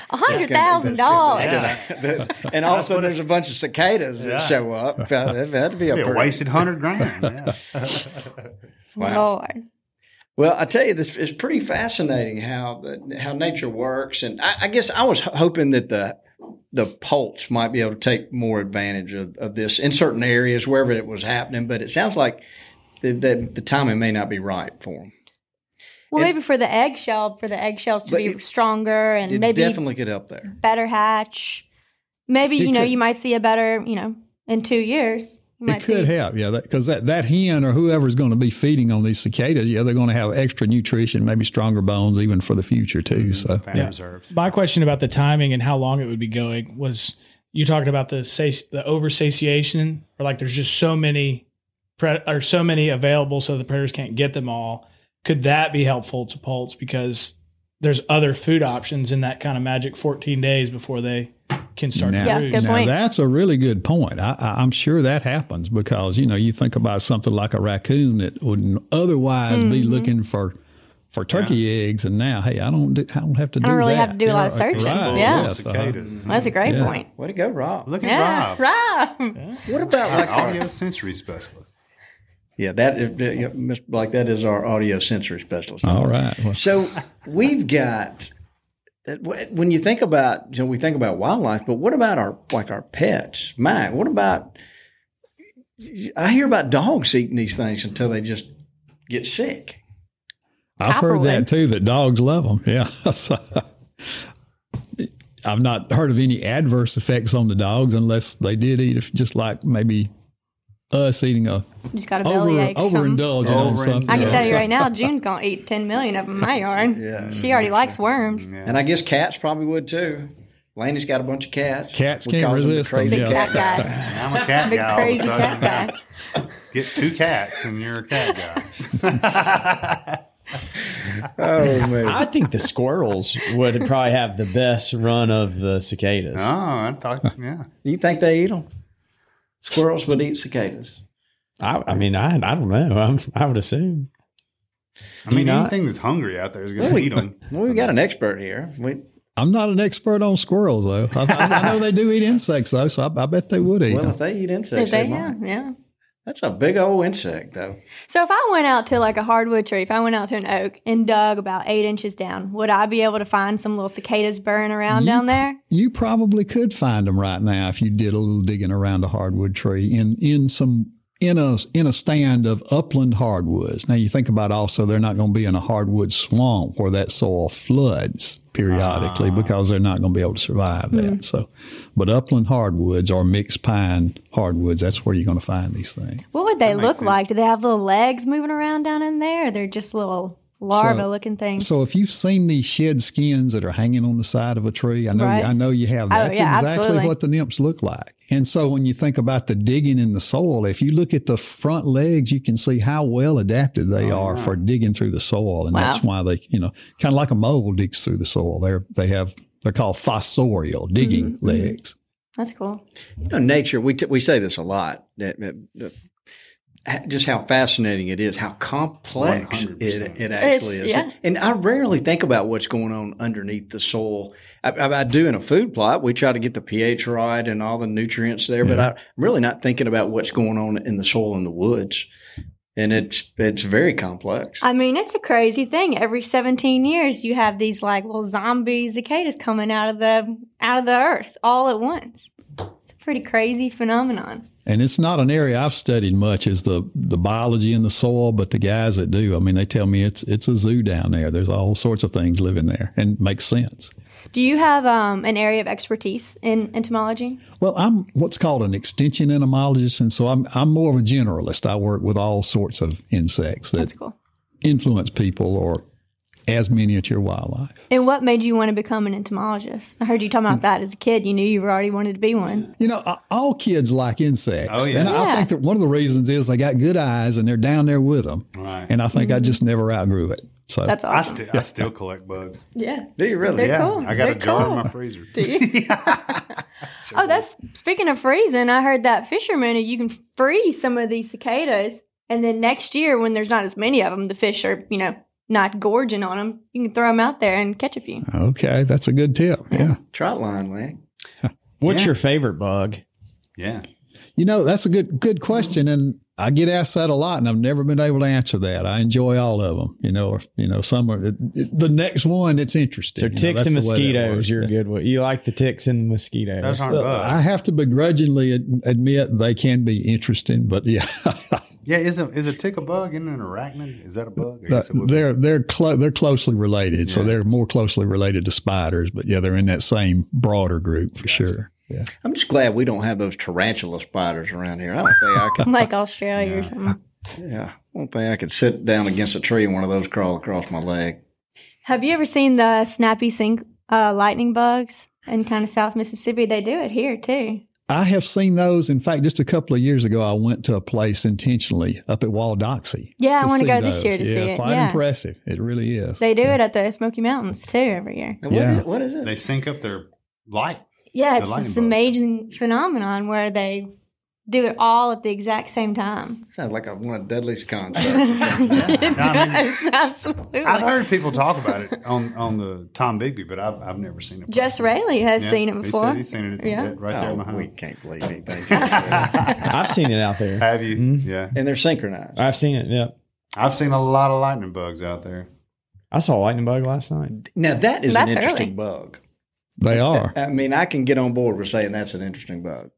$100,000. And all of a sudden there's a bunch of cicadas that show up. That'd be a wasted $100,000. Yeah. Lord. Well, I tell you, this is pretty fascinating how nature works. And I guess I was hoping that the Poults might be able to take more advantage of this in certain areas, wherever it was happening. But it sounds like the timing may not be right for them. Well, maybe for the eggshells to be stronger and maybe definitely could help there. Better hatch. Maybe, you might see a better, in 2 years. It could help, yeah, because that hen or whoever's going to be feeding on these cicadas, they're going to have extra nutrition, maybe stronger bones even for the future too. So, reserves. My question about the timing and how long it would be going was you talking about the oversatiation, or like there's just so many available so the predators can't get them all. Could that be helpful to poults because there's other food options in that kind of magic 14 days before they can start to produce? Good point. That's a really good point. I'm sure that happens because, you think about something like a raccoon that would otherwise be looking for turkey eggs, and now, hey, I don't have to do that. I don't really have to do a lot of searching. Right. Yeah. Yes, That's a great point. Way to go, Rob. Look at Rob. Rob. What about like Audio sensory specialist. Yeah, that is our audio sensory specialist. All right. Well, So we've got, when you think about, we think about wildlife, but what about our pets? Mike, what about, I hear about dogs eating these things until they just get sick. I've heard that too, that dogs love them. Yeah. So, I've not heard of any adverse effects on the dogs unless they did eat, just like maybe us eating just got a bellyache or something. Overindulging on something. I can tell you right now, June's going to eat 10 million of them in my yard. Yeah. She already likes worms. Yeah. And I guess cats probably would too. Laney's got a bunch of cats. Cats We can't call them the resist them, crazy Big yeah. cat guy. I'm a cat Big guy. crazy all of a cat sudden. guy. Get 2 cats and you're a cat guy. Oh, man. I think the squirrels would probably have the best run of the cicadas. I thought, yeah. You think they eat them? Squirrels would eat cicadas. I don't know. I would assume. I mean, not? anything that's hungry out there is going to eat them. Well, we got an expert here. I'm not an expert on squirrels, though. I know they do eat insects, though, so I bet they would eat Well, them. if they eat insects, they might. Yeah. That's a big old insect, though. So if I went out to like a hardwood tree, if I went out to an oak and dug about 8 inches down, would I be able to find some little cicadas burring around down there? You probably could find them right now if you did a little digging around a hardwood tree in a stand of upland hardwoods. Now you think about also they're not going to be in a hardwood swamp where that soil floods periodically because they're not going to be able to survive that. So, but upland hardwoods or mixed pine hardwoods, that's where you're going to find these things. What would they look like? Do they have little legs moving around down in there? Or they're just little larva-looking things. So if you've seen these shed skins that are hanging on the side of a tree, I know you have. That's exactly absolutely. what the nymphs look like. And so when you think about the digging in the soil, if you look at the front legs, you can see how well adapted they are for digging through the soil. And that's why they, kind of like a mole digs through the soil. They're called fossorial digging legs. That's cool. Nature, we say this a lot, that just how fascinating it is, how complex it actually is. Yeah. And I rarely think about what's going on underneath the soil. I do in a food plot. We try to get the pH right and all the nutrients there, but I'm really not thinking about what's going on in the soil in the woods. And it's very complex. I mean, it's a crazy thing. Every 17 years, you have these like little zombie cicadas coming out of the earth all at once. It's a pretty crazy phenomenon. And it's not an area I've studied much, is the biology in the soil, but the guys that do, I mean, they tell me it's a zoo down there. There's all sorts of things living there, and it makes sense. Do you have an area of expertise in entomology? Well, I'm what's called an extension entomologist, and so I'm more of a generalist. I work with all sorts of insects that That's cool. influence people or as miniature wildlife. And what made you want to become an entomologist? I heard you talking about that as a kid. You knew you already wanted to be one. You know, all kids like insects. Oh, yeah. And I think that one of the reasons is they got good eyes and they're down there with them. Right. And I think I just never outgrew it. So That's awesome. I still collect bugs. Yeah. Do you really? They're Yeah, cool. I got They're a jar cool. in my freezer. Do you? Oh, that's speaking of freezing. I heard that fishermen, you can freeze some of these cicadas, and then next year when there's not as many of them, the fish are not gorging on them. You can throw them out there and catch a few. Okay, that's a good tip. Yeah. Trot line, man. What's Yeah. your favorite bug? Yeah. You know, that's a good question, and I get asked that a lot, and I've never been able to answer that. I enjoy all of them. Some are the next one. It's interesting. So ticks and that's the way that mosquitoes, works. you're good with. You like the ticks and the mosquitoes. Those aren't bugs. I have to begrudgingly admit they can be interesting, but yeah, Yeah, is a tick a bug? Isn't it an arachnid? Is that a bug? I guess it would be. they're closely related, so Yeah. they're more closely related to spiders. But yeah, they're in that same broader group for sure. Yeah. I'm just glad we don't have those tarantula spiders around here. I don't think I could. Like Australia or something. Yeah, I don't think I could sit down against a tree and one of those crawl across my leg. Have you ever seen the snappy sink lightning bugs in kind of South Mississippi? They do it here too. I have seen those. In fact, just a couple of years ago, I went to a place intentionally up at Waudoxie. Yeah, I wanna see go this those. year to see it. Quite Yeah. impressive. It really is. They do it at the Smoky Mountains too every year. Now, Yeah. What is it? They sync up their light. Yeah, The it's lightning this bugs. amazing phenomenon where they do it all at the exact same time. Sounds like one of Dudley's concerts or something. It I mean, does, absolutely. I've heard people talk about it on the Tom Bigby, but I've never seen it. Jess Rayleigh has seen it He before. said he's seen it Yeah. right there in my Oh, we home. can't believe anything. you said. I've seen it out there. Have you? Mhm. Yeah. And they're synchronized. I've seen it. Yeah, I've seen a lot of lightning bugs out there. I saw a lightning bug last night. Now, that is That's an interesting early. bug. They are. I mean, I can get on board with saying that's an interesting bug.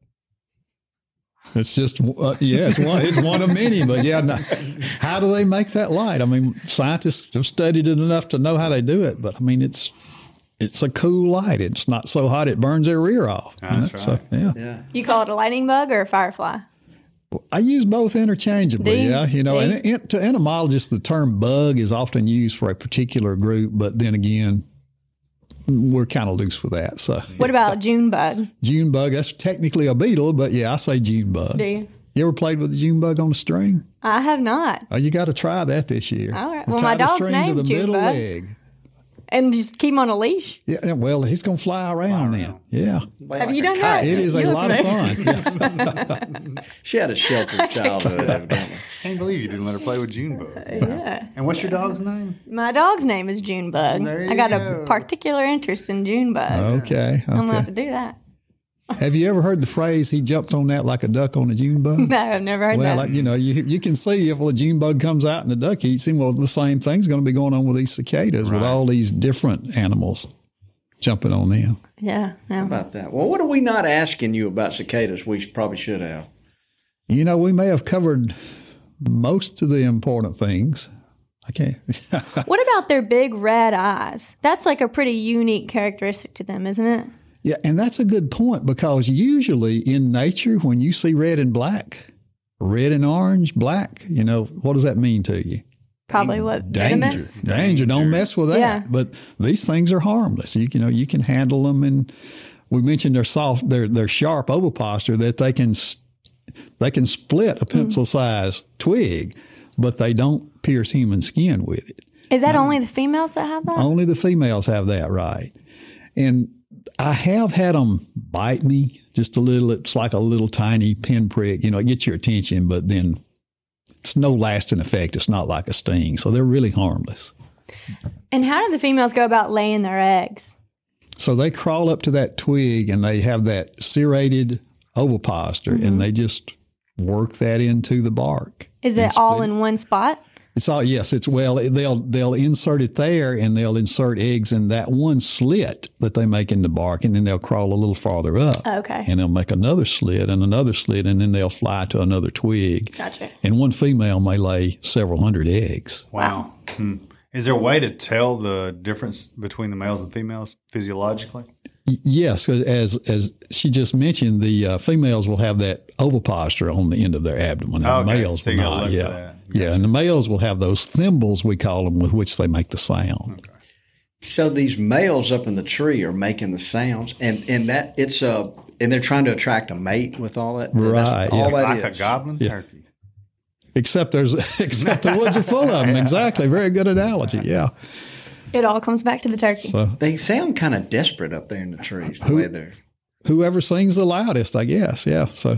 It's just, it's one of many. But yeah, how do they make that light? I mean, scientists have studied it enough to know how they do it. But I mean, it's a cool light. It's not so hot it burns their ear off. That's So, right. yeah. Yeah. You call it a lightning bug or a firefly? I use both interchangeably. Do you? Yeah, Do you? and to entomologists, the term bug is often used for a particular group, but then again, we're kind of loose with that. So, What about June bug? June bug, that's technically a beetle, but yeah, I say June bug. Do you? You ever played with a June bug on a string? I have not. Oh, you got to try that this year. All right. And Well, tie my the dog's string to named the June middle bug. leg. And just keep him on a leash. Yeah, well, he's going to fly around then. Yeah, Have you done that? it is a You look lot of familiar. fun. She had a sheltered childhood, evidently. Can't believe you didn't let her play with June bugs. Yeah. And what's your dog's name? My dog's name is June bug. There you I got go. a particular interest in June bugs. Okay. I'm going to have to Okay. do that. Have you ever heard the phrase, he jumped on that like a duck on a June bug? No, I've never heard Well, that. like, you can see if a June bug comes out and the duck eats him, well, the same thing's going to be going on with these cicadas, with Right. all these different animals jumping on them. Yeah. How No. about that? Well, what are we not asking you about cicadas? We probably should have. We may have covered most of the important things. I can't. What about their big red eyes? That's like a pretty unique characteristic to them, isn't it? Yeah, and that's a good point because usually in nature, when you see red and black, red and orange, black, what does that mean to you? Probably what Danger. venomous? Danger. Don't mess with that. Yeah. But these things are harmless. You can handle them. And we mentioned they're soft, they're sharp ovipositor that they can split a pencil-sized twig, but they don't pierce human skin with it. Is that only the females that have that? Only the females have that, right? And I have had them bite me just a little. It's like a little tiny pinprick. It gets your attention, but then it's no lasting effect. It's not like a sting. So they're really harmless. And how do the females go about laying their eggs? So they crawl up to that twig and they have that serrated ovipositor and they just work that into the bark. Is it all in one spot? It's all, yes, it's, well, they'll insert it there, and they'll insert eggs in that one slit that they make in the bark, and then they'll crawl a little farther up. Okay. And they'll make another slit and another slit, and then they'll fly to another twig. Gotcha. And one female may lay several hundred eggs. Wow. Is there a way to tell the difference between the males and females physiologically? Yes, as she just mentioned, the females will have that ovipositor on the end of their abdomen, and the males so will not. Yeah, and the males will have those thimbles, we call them, with which they make the sound. Okay. So these males up in the tree are making the sounds, and that it's and they're trying to attract a mate with all that. Right, That's all that Like is. a goblin turkey. Except the woods are full of them. Exactly. Very good analogy. Yeah. It all comes back to the turkey. So They sound kind of desperate up there in the trees. The way they're. whoever sings the loudest, I guess. Yeah. So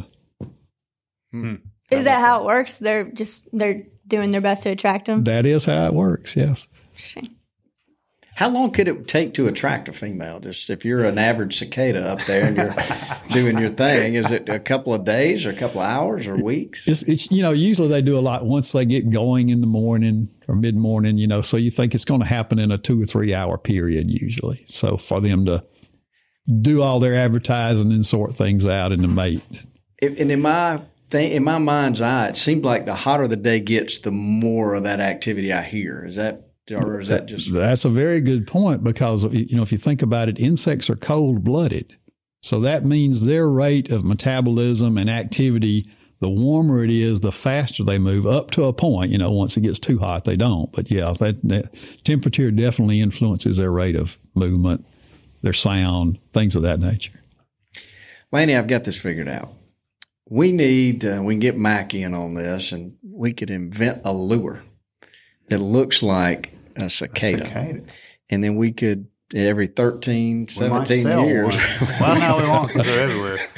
Is that how it works? They're doing their best to attract them. that is how it works. Yes. How long could it take to attract a female? Just if you're an average cicada up there and you're doing your thing, is it a couple of days or a couple of hours or weeks? It's usually they do a lot once they get going in the morning or mid morning, so you think it's going to happen in a 2 or 3 hour period usually. So for them to do all their advertising and sort things out and to mate. And in my mind's eye, it seems like the hotter the day gets, the more of that activity I hear. Is that just? That's a very good point because, if you think about it, insects are cold-blooded. So that means their rate of metabolism and activity, the warmer it is, the faster they move up to a point. Once it gets too hot, they don't. But yeah, that temperature definitely influences their rate of movement, their sound, things of that nature. Lanny, I've got this figured out. We can get Mac in on this, and we could invent a lure that looks like a cicada. And then we could, every 13, 17 years. Well, no, we won't because they're everywhere.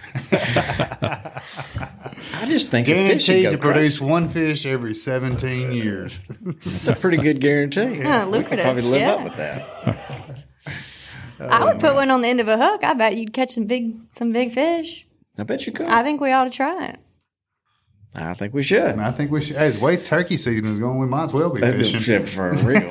I just think guaranteed to produce one fish every 17 years. That's a pretty good guarantee. We could probably live up with that. I would put one on the end of a hook. I bet you'd catch some big fish. I bet you could. I think we ought to try it. I think we should. I think we should. Hey, the way turkey season is going, we might as well be fishing. For real.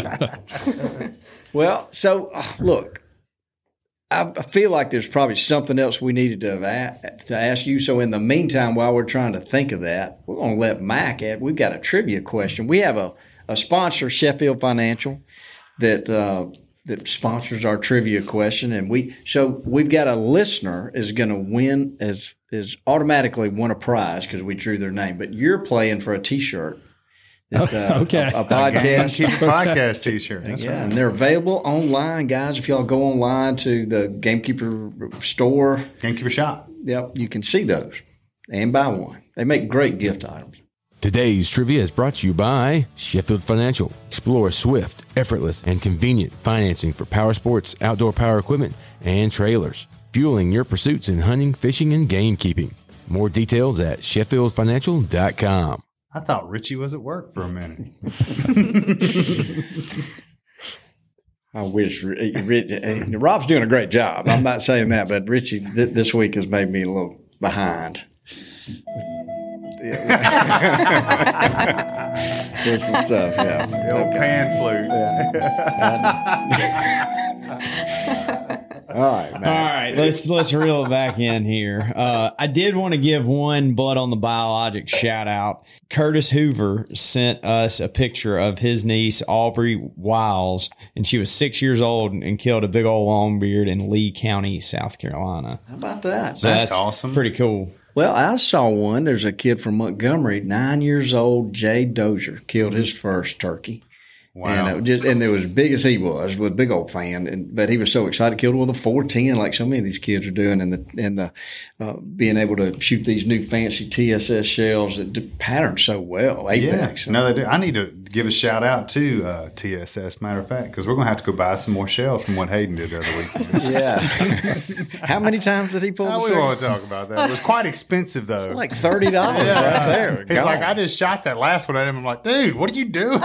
Well, so look, I feel like there's probably something else we needed to ask you. So in the meantime, while we're trying to think of that, we're going to let Mac add. We've got a trivia question. We have a sponsor, Sheffield Financial, that sponsors our trivia question, and we've got a listener is going to win is automatically won a prize because we drew their name. But you're playing for a T-shirt. Okay. A podcast. Podcast T-shirt. That's right. And they're available online, guys. If y'all go online to the Gamekeeper store. Gamekeeper shop. Yep, you can see those and buy one. They make great gift items. Today's trivia is brought to you by Sheffield Financial. Explore swift, effortless, and convenient financing for power sports, outdoor power equipment, and trailers. Fueling your pursuits in hunting, fishing, and gamekeeping. More details at sheffieldfinancial.com. I thought Richie was at work for a minute. I wish Rob's doing a great job. I'm not saying that, but Richie this week has made me a little behind. There's some stuff, yeah. The old pan flute. All right, man. All right, let's reel it back in here. I did want to give one Blood on the Biologic shout out. Curtis Hoover sent us a picture of his niece Aubrey Wiles, and she was 6 years old and killed a big old longbeard in Lee County, South Carolina. How about that? So that's awesome. Pretty cool. Well, I saw one. There's a kid from Montgomery, 9 years old, Jay Dozier, killed his first turkey. Wow. And it was as big as he was, with a big old fan. But he was so excited, killed with a 410, like so many of these kids are doing, and being able to shoot these new fancy TSS shells that pattern so well. Apex. Yeah, no, they do. I need to give a shout out to TSS, matter of fact, because we're going to have to go buy some more shells from what Hayden did the other weekend. Yeah. How many times did he pull the We trigger? won't talk about that. It was quite expensive, though. Like $30 right there. He's like, I just shot that last one at him. I'm like, dude, what are you doing?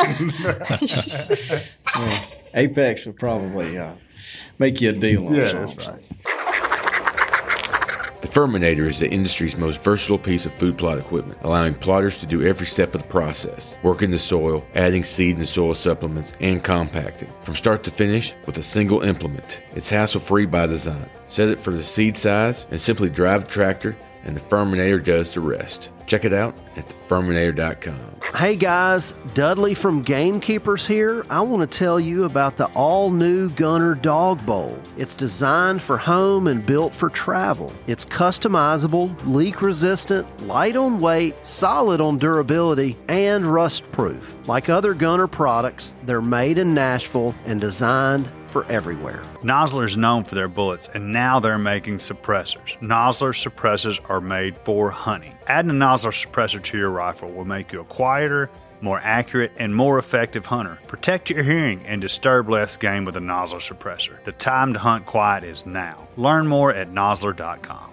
Yeah. Apex will probably make you a deal on something. That's right. The Furminator is the industry's most versatile piece of food plot equipment, allowing plotters to do every step of the process, working the soil, adding seed and soil supplements, and compacting, from start to finish with a single implement. It's hassle-free by design. Set it for the seed size and simply drive the tractor, and the Furminator does the rest. Check it out at thefurminator.com. Hey guys, Dudley from Gamekeepers here. I want to tell you about the all-new Gunner Dog Bowl. It's designed for home and built for travel. It's customizable, leak-resistant, light on weight, solid on durability, and rust-proof. Like other Gunner products, they're made in Nashville and designed for everywhere. Nosler is known for their bullets, and now they're making suppressors. Nosler suppressors are made for hunting. Adding a Nosler suppressor to your rifle will make you a quieter, more accurate, and more effective hunter. Protect your hearing and disturb less game with a Nosler suppressor. The time to hunt quiet is now. Learn more at nosler.com.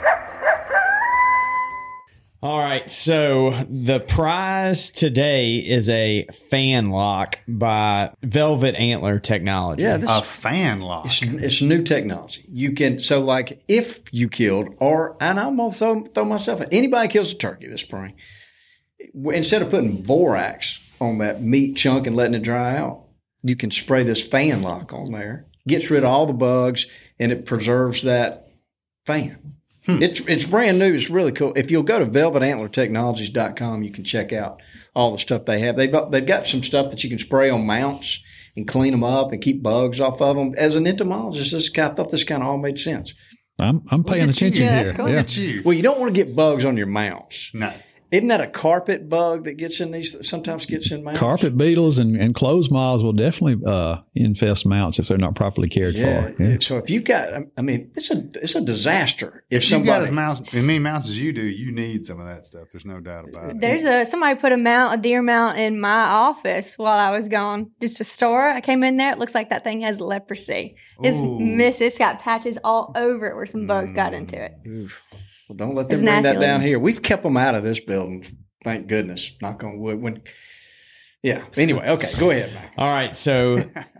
All right, so the prize today is a fan lock by Velvet Antler Technology. Yeah, A fan lock. It's new technology. You can, so like if you killed, and I'm going to throw myself in, anybody kills a turkey this spring, instead of putting borax on that meat chunk and letting it dry out, you can spray this fan lock on there. Gets rid of all the bugs, and it preserves that fan. It's brand new. It's really cool. If you'll go to velvetantlertechnologies.com, you can check out all the stuff they have. They've got some stuff that you can spray on mounts and clean them up and keep bugs off of them. As an entomologist, I thought this kind of all made sense. I'm paying attention here. Cool. Yeah. Well, you don't want to get bugs on your mounts. No. Isn't that a carpet bug that gets in these? Sometimes gets in mounts. Carpet beetles and clothes moths will definitely infest mounts if they're not properly cared for. Yeah. So if you got, I mean, it's a disaster. If you've got as many mounts as you do, you need some of that stuff. There's no doubt about it. There's somebody put a deer mount in my office while I was gone, just a store. I came in there. It looks like that thing has leprosy. It's got patches all over it where some bugs got into it. Oof. Well, don't let them bring that down here. We've kept them out of this building. Thank goodness. Knock on wood. Anyway, okay, go ahead, Mike. All right, so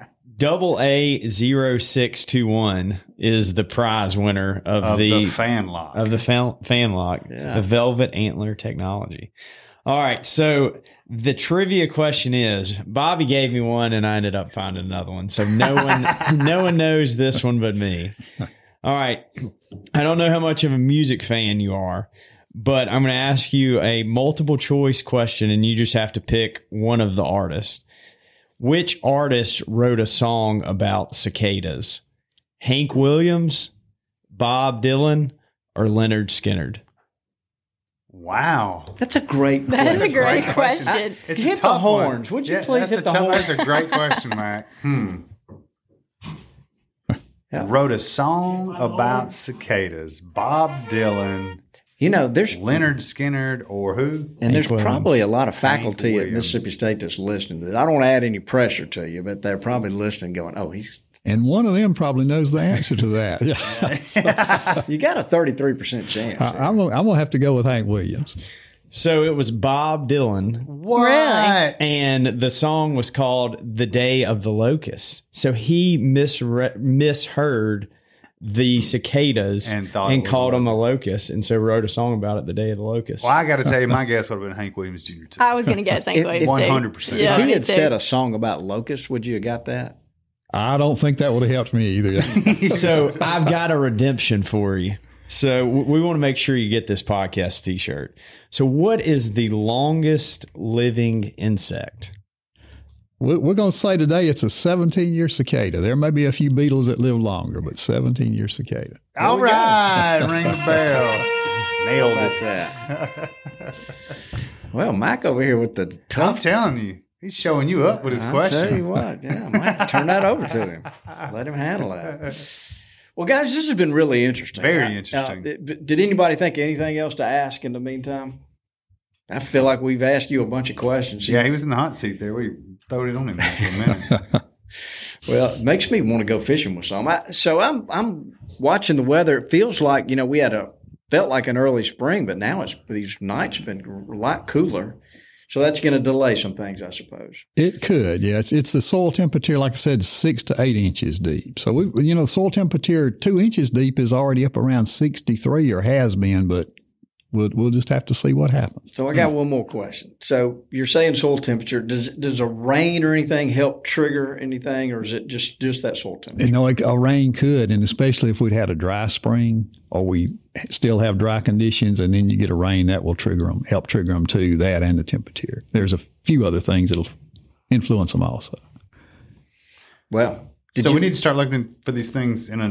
AA0621 is the prize winner of the fan lock. Of the fan lock, the Velvet Antler Technology. All right, so the trivia question is, Bobby gave me one and I ended up finding another one. So no one knows this one but me. All right. I don't know how much of a music fan you are, but I'm going to ask you a multiple choice question and you just have to pick one of the artists. Which artist wrote a song about cicadas? Hank Williams, Bob Dylan, or Leonard Skinner? Wow. That's a great question. That's a great question. Hit the horns. Would you please hit the horns? That's a great question, Mac. Wrote a song about cicadas. Bob Dylan. There's Leonard Skinner or who? And there's Williams. Probably a lot of faculty Hank at Williams. Mississippi State that's listening to this. I don't want to add any pressure to you, but they're probably listening going, he's... And one of them probably knows the answer to that. You got a 33% chance. I'm going to have to go with Hank Williams. So it was Bob Dylan. What? Really? And the song was called The Day of the Locust. So he misheard the cicadas and called them a locust. And so wrote a song about it, The Day of the Locust. Well, I got to tell you, my guess would have been Hank Williams Jr. too. I was going to guess Hank Williams too. 100%. Yeah, if he me had too. said a song about locusts, would you have got that? I don't think that would have helped me either. So I've got a redemption for you. So we want to make sure you get this podcast t-shirt. So what is the longest living insect? We're going to say today it's a 17-year cicada. There may be a few beetles that live longer, but 17-year cicada. All right. Ring the bell. Nailed How it. about that? Well, Mike over here with the I'm tough. telling you. He's showing you up with his questions. I'll tell you what. Yeah, I might turn that over to him. Let him handle that. Well, guys, this has been really interesting. Very interesting. Did anybody think of anything else to ask in the meantime? I feel like we've asked you a bunch of questions. Yeah, he was in the hot seat there. We throwed it on him for a minute. Well, it makes me want to go fishing with some. So I'm watching the weather. It feels like, we felt like an early spring, but now these nights have been a lot cooler. So that's going to delay some things, I suppose. It could, yeah. It's the soil temperature, like I said, 6 to 8 inches deep. So, the soil temperature 2 inches deep is already up around 63 or has been, but we'll just have to see what happens. So I got one more question. So you're saying soil temperature. Does a rain or anything help trigger anything, or is it just that soil temperature? A rain could, and especially if we'd had a dry spring or we still have dry conditions and then you get a rain, that will help trigger them too, that and the temperature. There's a few other things that'll influence them also. Well, we need to start looking for these things in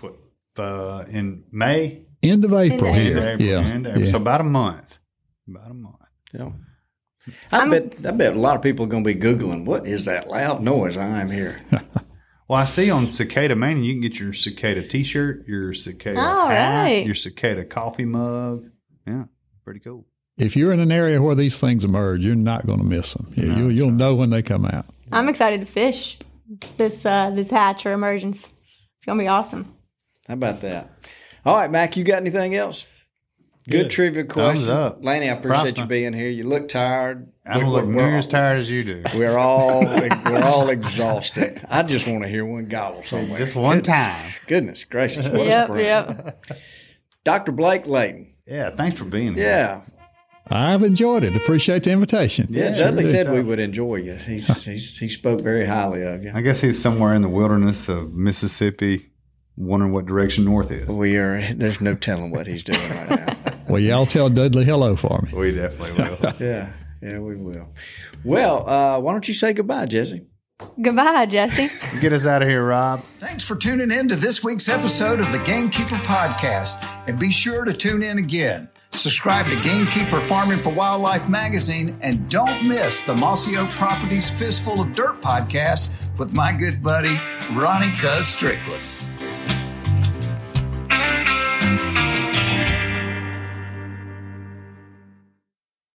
in May? End of April here. End of April. So about a month. Yeah. I bet a lot of people are going to be Googling, what is that loud noise I'm hearing? Well, I see on Cicada Mania, you can get your cicada T-shirt, your cicada hat, your cicada coffee mug. Yeah, pretty cool. If you're in an area where these things emerge, you're not going to miss them. You'll know when they come out. I'm excited to fish this hatch or emergence. It's going to be awesome. How about that? All right, Mac, you got anything else? Good trivia question. Thumbs up. Lanny, I appreciate you being here. You look tired. I don't look near as tired as you do. We're all exhausted. I just want to hear one gobble somewhere. Just one time. Goodness gracious. What a spring. Yep. Dr. Blake Layton. Yeah, thanks for being here. Yeah. I've enjoyed it. Appreciate the invitation. Yeah, Dudley said we would enjoy you. He spoke very highly of you. I guess he's somewhere in the wilderness of Mississippi, wondering what direction north is. There's no telling what he's doing right now. Well, y'all tell Dudley hello for me. We definitely will. Yeah, we will. Well, why don't you say goodbye, Jesse? Goodbye, Jesse. Get us out of here, Rob. Thanks for tuning in to this week's episode of the Gamekeeper Podcast. And be sure to tune in again. Subscribe to Gamekeeper Farming for Wildlife magazine, and don't miss the Mossy Oak Properties Fistful of Dirt podcast with my good buddy, Ronnie Cuz Strickland.